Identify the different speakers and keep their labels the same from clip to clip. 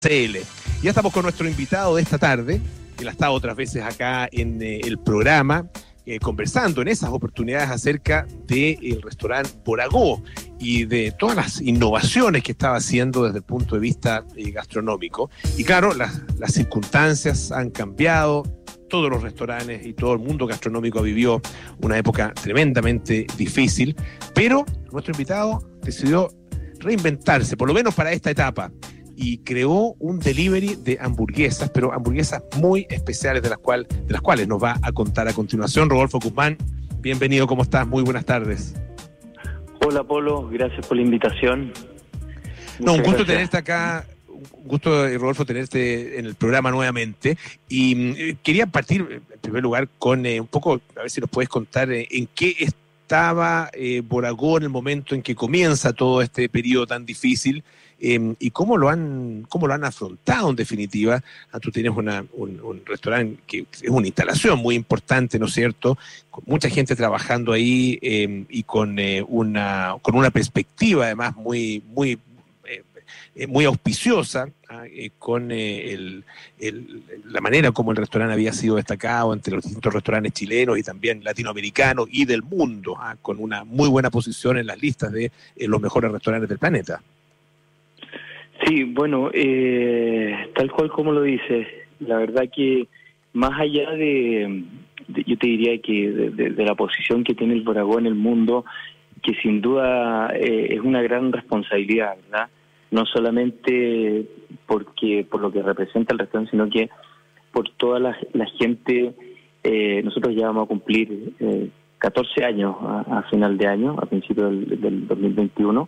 Speaker 1: CL. Ya estamos con nuestro invitado de esta tarde, que ha estado otras veces acá en el programa, conversando en esas oportunidades acerca del restaurante Boragó y de todas las innovaciones que estaba haciendo desde el punto de vista gastronómico. Y claro, las circunstancias han cambiado, todos los restaurantes y todo el mundo gastronómico vivió una época tremendamente difícil, pero nuestro invitado decidió reinventarse, por lo menos para esta etapa, y creó un delivery de hamburguesas, pero hamburguesas muy especiales de las cuales nos va a contar a continuación. Rodolfo Guzmán, bienvenido, ¿cómo estás? Muy buenas tardes.
Speaker 2: Hola Polo, gracias por la invitación.
Speaker 1: No, un gusto tenerte acá, un gusto, Rodolfo, tenerte en el programa nuevamente. Y quería partir, en primer lugar, con un poco, a ver si nos puedes contar en qué estaba Boragó en el momento en que comienza todo este periodo tan difícil. Y cómo lo han afrontado en definitiva. Tú tienes un restaurante que es una instalación muy importante, ¿no es cierto? Con mucha gente trabajando ahí y con una perspectiva además muy auspiciosa, con la manera como el restaurante había sido destacado entre los distintos restaurantes chilenos y también latinoamericanos y del mundo, con una muy buena posición en las listas de los mejores restaurantes del planeta.
Speaker 2: Sí, bueno, tal cual como lo dices, la verdad que más allá de yo te diría que de la posición que tiene el Boragó en el mundo, que sin duda es una gran responsabilidad, ¿verdad? No solamente por lo que representa el restaurante, sino que por toda la gente. Nosotros ya vamos a cumplir 14 años a final de año, a principios del 2021.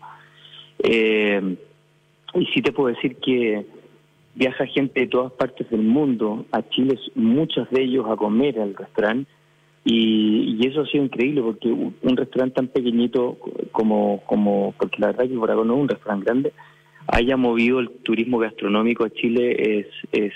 Speaker 2: Y sí te puedo decir que viaja gente de todas partes del mundo a Chile, muchos de ellos a comer al restaurante, y eso ha sido increíble porque un restaurante tan pequeñito porque la verdad que Boragó no es un restaurante grande, haya movido el turismo gastronómico a Chile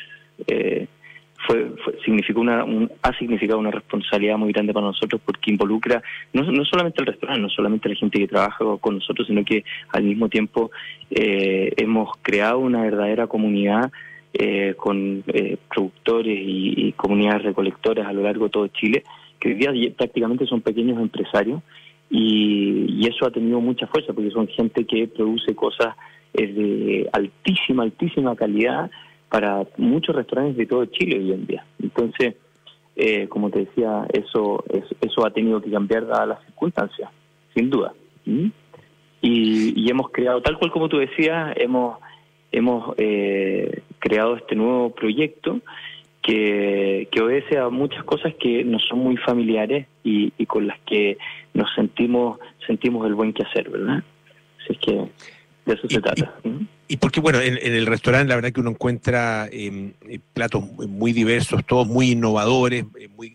Speaker 2: ha significado una responsabilidad muy grande para nosotros, porque involucra no solamente el restaurante, no solamente la gente que trabaja con nosotros, sino que al mismo tiempo hemos creado una verdadera comunidad con productores y comunidades recolectoras a lo largo de todo Chile, que hoy día prácticamente son pequeños empresarios, y eso ha tenido mucha fuerza porque son gente que produce cosas de altísima calidad para muchos restaurantes de todo Chile hoy en día. Entonces, como te decía, eso ha tenido que cambiar dadas las circunstancias, sin duda. Y hemos creado, tal cual como tú decías, hemos creado este nuevo proyecto que obedece a muchas cosas que nos son muy familiares y con las que nos sentimos el buen quehacer, ¿verdad? Así es que de eso se trata.
Speaker 1: Y porque, bueno, en el restaurante la verdad que uno encuentra platos muy diversos, todos muy innovadores, muy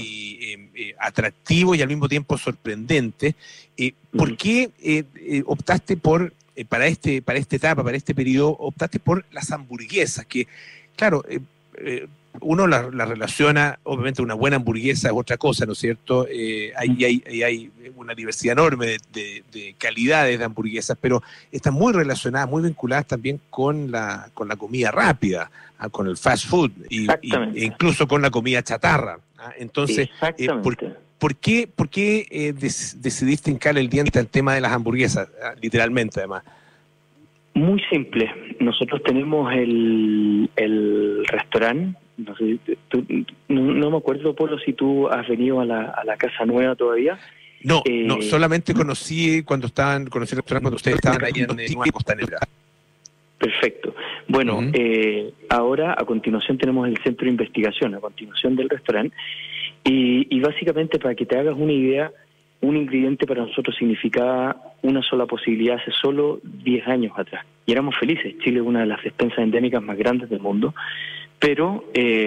Speaker 1: atractivos y al mismo tiempo sorprendentes. ¿Por qué optaste para esta etapa, para este periodo, optaste por las hamburguesas? Que, claro, uno la relaciona, obviamente una buena hamburguesa es otra cosa, ¿no es cierto? Hay una diversidad enorme de calidades de hamburguesas, pero están muy relacionadas, muy vinculadas también con la comida rápida, con el fast food e incluso con la comida chatarra. Entonces, ¿por qué decidiste hincar el diente al tema de las hamburguesas, literalmente además?
Speaker 2: Muy simple. Nosotros tenemos el restaurante. No sé, no me acuerdo, Polo, si tú has venido a la Casa Nueva todavía.
Speaker 1: No, solamente conocí el restaurante cuando ustedes estaban ahí en Costanera.
Speaker 2: Perfecto. Bueno, ahora a continuación tenemos el centro de investigación, a continuación del restaurante, y básicamente para que te hagas una idea, un ingrediente para nosotros significaba una sola posibilidad hace solo 10 años atrás. Y éramos felices. Chile es una de las despensas endémicas más grandes del mundo. Pero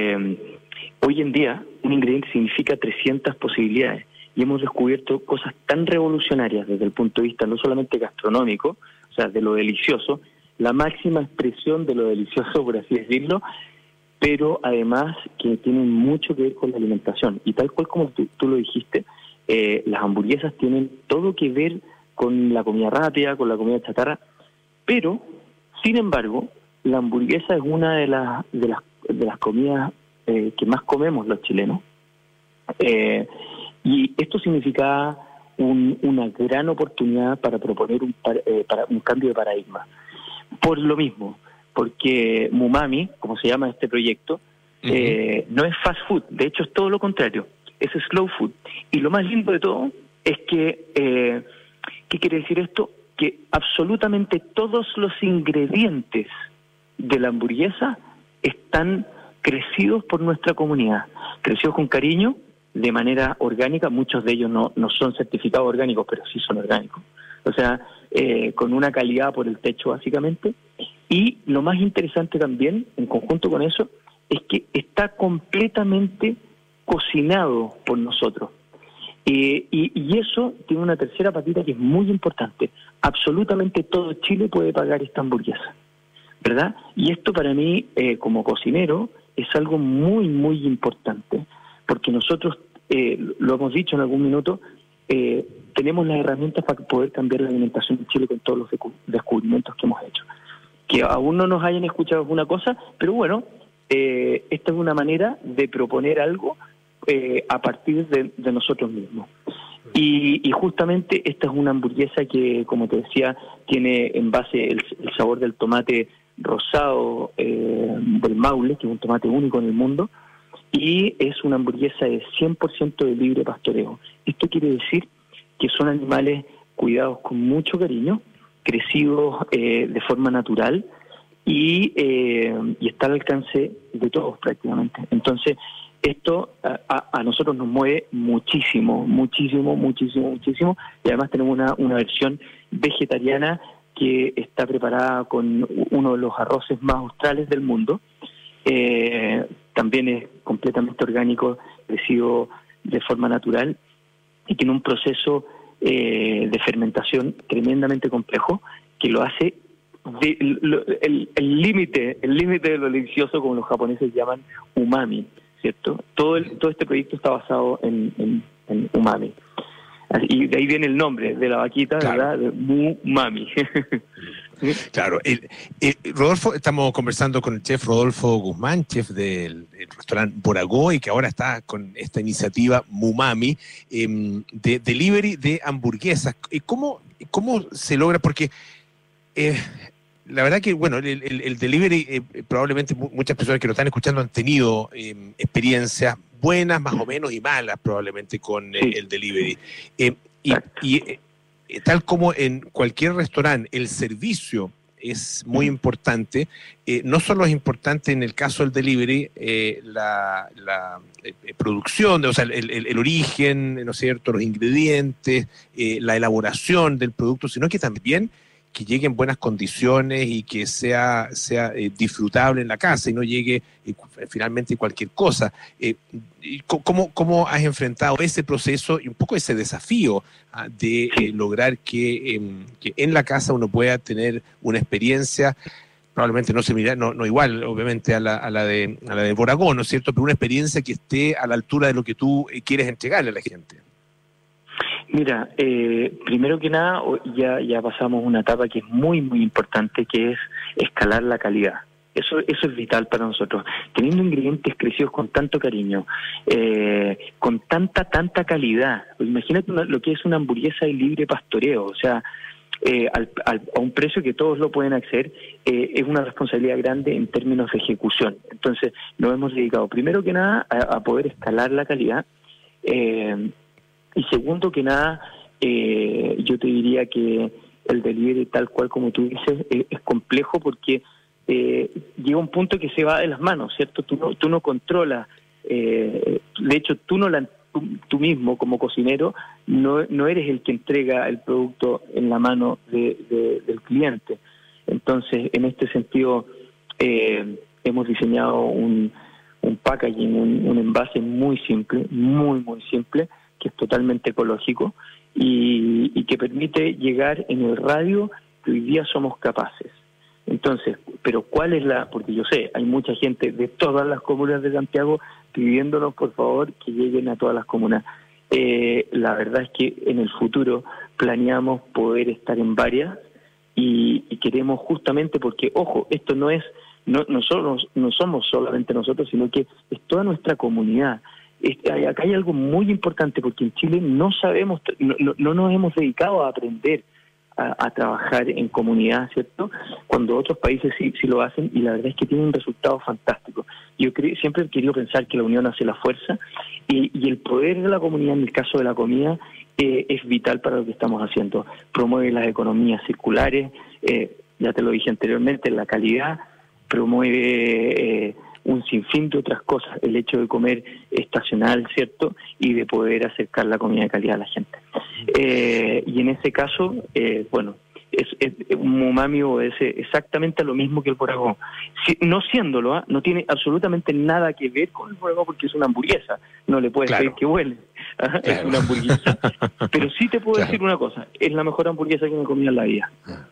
Speaker 2: hoy en día un ingrediente significa 300 posibilidades. Y hemos descubierto cosas tan revolucionarias desde el punto de vista no solamente gastronómico, o sea, de lo delicioso, la máxima expresión de lo delicioso, por así decirlo, pero además que tienen mucho que ver con la alimentación. Y tal cual como tú lo dijiste, las hamburguesas tienen todo que ver con la comida rápida, con la comida chatarra, pero, sin embargo, la hamburguesa es una de las comidas que más comemos los chilenos. Y esto significaba una gran oportunidad para proponer para un cambio de paradigma. Por lo mismo, porque Mumami, como se llama este proyecto, no es fast food, de hecho es todo lo contrario, es slow food. Y lo más lindo de todo es que, ¿qué quiere decir esto? Que absolutamente todos los ingredientes de la hamburguesa están crecidos por nuestra comunidad, crecidos con cariño, de manera orgánica. Muchos de ellos no son certificados orgánicos, pero sí son orgánicos. O sea, con una calidad por el techo, básicamente. Y lo más interesante también, en conjunto con eso, es que está completamente cocinado por nosotros. Y eso tiene una tercera patita que es muy importante. Absolutamente todo Chile puede pagar esta hamburguesa, ¿verdad? Y esto para mí, como cocinero, es algo muy, muy importante, porque nosotros, lo hemos dicho en algún minuto, tenemos las herramientas para poder cambiar la alimentación en Chile con todos los descubrimientos que hemos hecho. Que aún no nos hayan escuchado alguna cosa, pero bueno, esta es una manera de proponer algo a partir de nosotros mismos. Y justamente esta es una hamburguesa que, como te decía, tiene en base el sabor del tomate rosado del Maule, que es un tomate único en el mundo, y es una hamburguesa de 100% de libre pastoreo. Esto quiere decir que son animales cuidados con mucho cariño, crecidos de forma natural y está al alcance de todos prácticamente. Entonces, esto a nosotros nos mueve muchísimo, muchísimo, muchísimo, muchísimo, y además tenemos una versión vegetariana que está preparada con uno de los arroces más australes del mundo. También es completamente orgánico, crecido de forma natural y tiene un proceso de fermentación tremendamente complejo que lo hace el límite de lo delicioso, como los japoneses llaman umami, ¿cierto? Todo este proyecto está basado en umami. Y de ahí viene el nombre de la vaquita, claro. ¿Verdad? Mumami.
Speaker 1: Claro. Rodolfo, estamos conversando con el chef Rodolfo Guzmán, chef del restaurante Boragó, y que ahora está con esta iniciativa Mumami, de delivery de hamburguesas. ¿Cómo se logra? Porque la verdad que, bueno, el delivery, probablemente muchas personas que lo están escuchando han tenido experiencias buenas, más o menos, y malas probablemente con el delivery. Tal como en cualquier restaurante, el servicio es muy importante. No solo es importante en el caso del delivery la producción, o sea, el origen, ¿no es cierto?, los ingredientes, la elaboración del producto, sino que también que llegue en buenas condiciones y que sea disfrutable en la casa y no llegue finalmente cualquier cosa. ¿Cómo has enfrentado ese proceso y un poco ese desafío de lograr que en la casa uno pueda tener una experiencia, probablemente no similar, no igual, obviamente, a la de Boragó, ¿no es cierto?, pero una experiencia que esté a la altura de lo que tú quieres entregarle a la gente?
Speaker 2: Mira, primero que nada, ya pasamos una etapa que es muy, muy importante, que es escalar la calidad. Eso es vital para nosotros. Teniendo ingredientes crecidos con tanto cariño, con tanta calidad. Imagínate lo que es una hamburguesa de libre pastoreo, o sea, a un precio que todos lo pueden acceder, es una responsabilidad grande en términos de ejecución. Entonces, nos hemos dedicado primero que nada a poder escalar la calidad. Y segundo que nada, yo te diría que el delivery, tal cual como tú dices, es complejo porque llega un punto que se va de las manos, ¿cierto? Tú no controlas, de hecho tú mismo como cocinero no eres el que entrega el producto en la mano del cliente. Entonces, en este sentido, hemos diseñado un packaging, un envase muy simple, muy, muy simple, que es totalmente ecológico y que permite llegar en el radio que hoy día somos capaces. Entonces, pero ¿cuál es porque yo sé, hay mucha gente de todas las comunas de Santiago pidiéndonos, por favor, que lleguen a todas las comunas. La verdad es que en el futuro planeamos poder estar en varias y queremos justamente porque, ojo, esto no es, nosotros no somos solamente nosotros, sino que es toda nuestra comunidad. Acá hay algo muy importante porque en Chile no sabemos, no nos hemos dedicado a aprender a trabajar en comunidad, ¿cierto? Cuando otros países sí lo hacen, y la verdad es que tienen un resultado fantástico. Yo siempre he querido pensar que la unión hace la fuerza, y el poder de la comunidad en el caso de la comida es vital para lo que estamos haciendo. Promueve las economías circulares, ya te lo dije anteriormente, la calidad, promueve un sinfín de otras cosas, el hecho de comer estacional, ¿cierto? Y de poder acercar la comida de calidad a la gente. Y en ese caso, bueno, un umami obedece exactamente a lo mismo que el boragó. No siéndolo, no tiene absolutamente nada que ver con el boragó porque es una hamburguesa. No le puedes decir que huele. Claro. Es una hamburguesa. Pero sí te puedo decir una cosa, es la mejor hamburguesa que me he comido en la vida.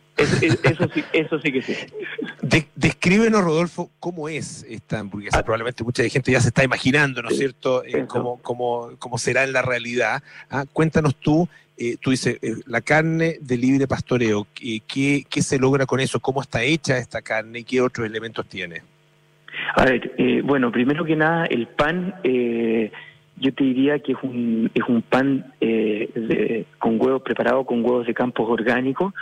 Speaker 2: Eso sí que sí.
Speaker 1: Descríbenos, Rodolfo, cómo es esta hamburguesa. Probablemente mucha gente ya se está imaginando, ¿no es cierto?, cómo será en la realidad. Cuéntanos tú dices, la carne de libre pastoreo, ¿qué se logra con eso? ¿Cómo está hecha esta carne y qué otros elementos tiene?
Speaker 2: A ver, bueno, primero que nada, el pan, yo te diría que es un pan con huevos preparado con huevos de campos orgánicos,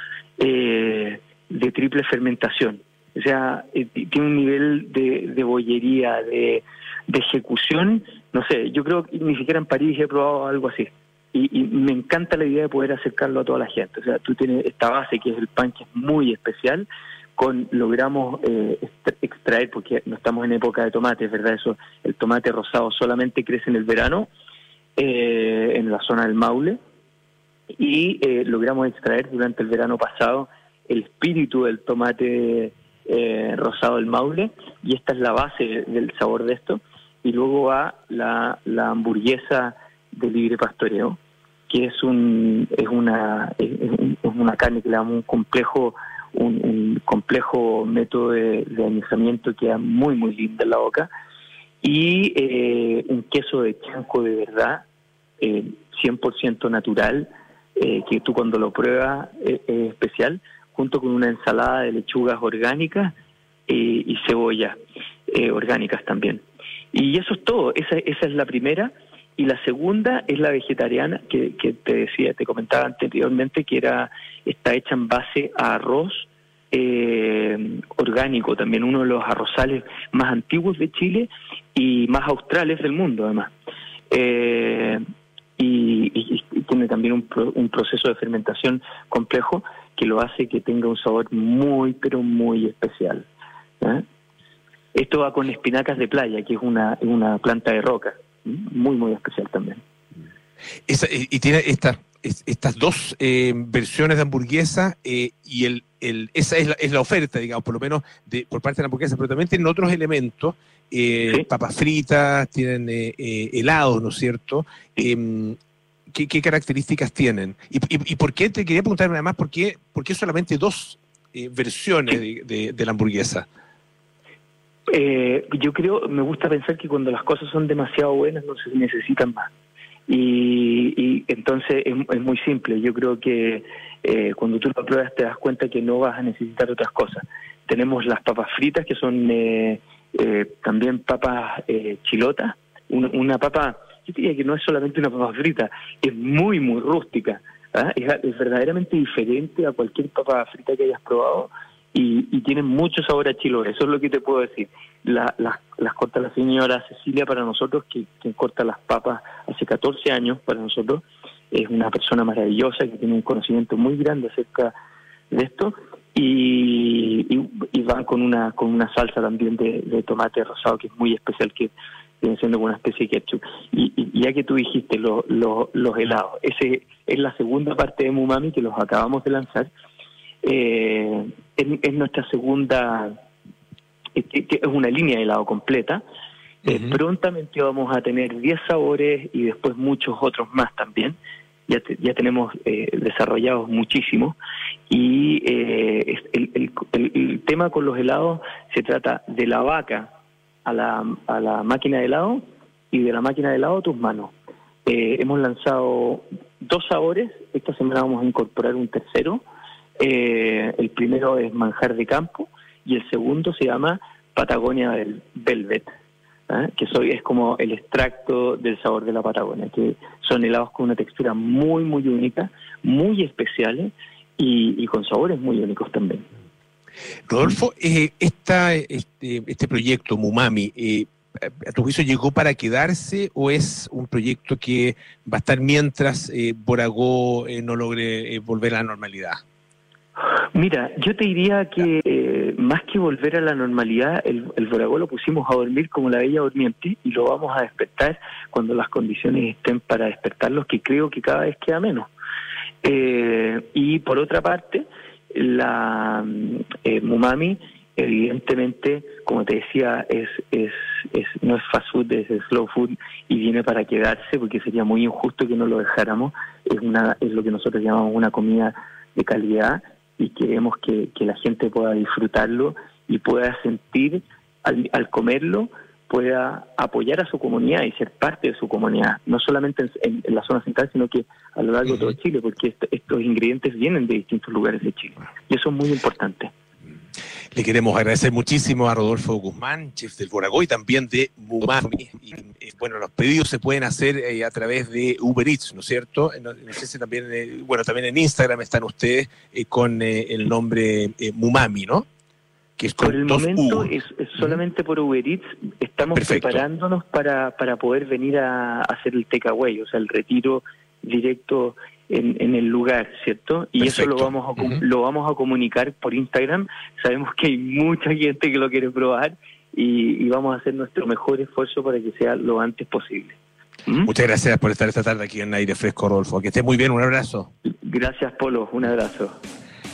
Speaker 2: de triple fermentación. O sea, tiene un nivel de bollería, de ejecución, no sé, yo creo que ni siquiera en París he probado algo así. Y me encanta la idea de poder acercarlo a toda la gente. O sea, tú tienes esta base que es el pan, que es muy especial, logramos extraer, porque no estamos en época de tomates, ¿verdad? El tomate rosado solamente crece en el verano, en la zona del Maule, y logramos extraer durante el verano pasado el espíritu del tomate rosado del Maule, y esta es la base del sabor de esto. Y luego va la hamburguesa de libre pastoreo, que es una carne que le damos un complejo método de añejamiento que queda muy muy linda en la boca, y un queso de chanco de verdad, 100% natural, que tú cuando lo pruebas es especial, junto con una ensalada de lechugas orgánicas y cebollas orgánicas también. Y eso es todo. Esa es la primera. Y la segunda es la vegetariana, que te comentaba anteriormente, que está hecha en base a arroz orgánico, también uno de los arrozales más antiguos de Chile y más australes del mundo, además. Y tiene también un proceso de fermentación complejo que lo hace que tenga un sabor muy, pero muy especial. Esto va con espinacas de playa, que es una planta de roca, muy, muy especial también.
Speaker 1: Y tiene estas dos versiones de hamburguesa, y esa es la oferta, digamos, por lo menos por parte de la hamburguesa, pero también tienen otros elementos, ¿sí? Papas fritas, tienen helados, ¿no es cierto? ¿Qué características tienen? ¿Y por qué? Te quería preguntar además, ¿por qué solamente dos versiones de la hamburguesa?
Speaker 2: Yo creo, me gusta pensar que cuando las cosas son demasiado buenas no se necesitan más. Y entonces es muy simple. Yo creo que cuando tú lo pruebas te das cuenta que no vas a necesitar otras cosas. Tenemos las papas fritas, que son también papas chilotas. Una papa, yo diría que no es solamente una papa frita, es muy, muy rústica. Es verdaderamente diferente a cualquier papa frita que hayas probado. Y tienen mucho sabor a chiloé, eso es lo que te puedo decir. Las corta la señora Cecilia para nosotros, que corta las papas hace 14 años para nosotros. Es una persona maravillosa que tiene un conocimiento muy grande acerca de esto, y van con una salsa también de tomate rosado que es muy especial, que viene siendo una especie de ketchup. Y ya que tú dijiste los helados, ese es la segunda parte de Umami que los acabamos de lanzar. Es nuestra segunda, que es una línea de helado completa. Prontamente vamos a tener 10 sabores y después muchos otros más también. Ya tenemos desarrollados muchísimos. Y el tema con los helados se trata de la vaca a la máquina de helado y de la máquina de helado a tus manos. Hemos lanzado 2 sabores, esta semana vamos a incorporar un tercero, El primero es manjar de campo y el segundo se llama Patagonia Velvet, que es como el extracto del sabor de la Patagonia, que son helados con una textura muy, muy única, muy especiales y con sabores muy únicos también.
Speaker 1: Rodolfo, este proyecto Mumami, ¿a tu juicio llegó para quedarse o es un proyecto que va a estar mientras Boragó no logre volver a la normalidad?
Speaker 2: Mira, yo te diría que más que volver a la normalidad, el Boragó lo pusimos a dormir como la Bella Durmiente y lo vamos a despertar cuando las condiciones estén para despertarlos, que creo que cada vez queda menos. Y por otra parte, la Mumami, evidentemente, como te decía, no es fast food, es slow food y viene para quedarse, porque sería muy injusto que no lo dejáramos. Es lo que nosotros llamamos una comida de calidad y queremos que la gente pueda disfrutarlo y pueda sentir al comerlo, pueda apoyar a su comunidad y ser parte de su comunidad, no solamente en la zona central, sino que a lo largo de todo Chile, porque estos ingredientes vienen de distintos lugares de Chile y eso es muy importante.
Speaker 1: Le queremos agradecer muchísimo a Rodolfo Guzmán, chef del Boragó y también de Mumami. Y, bueno, los pedidos se pueden hacer a través de Uber Eats, ¿no es cierto? No sé si también, también en Instagram están ustedes con el nombre Mumami, ¿no? Que es con
Speaker 2: por el momento es solamente por Uber Eats. Estamos preparándonos para poder venir a hacer el takeaway, o sea, el retiro directo en el lugar, ¿cierto? Y eso lo vamos a comunicar por Instagram. Sabemos que hay mucha gente que lo quiere probar y vamos a hacer nuestro mejor esfuerzo para que sea lo antes posible.
Speaker 1: Muchas gracias por estar esta tarde aquí en Aire Fresco, Rodolfo. Que estés muy bien, un abrazo.
Speaker 2: Gracias, Polo, un abrazo.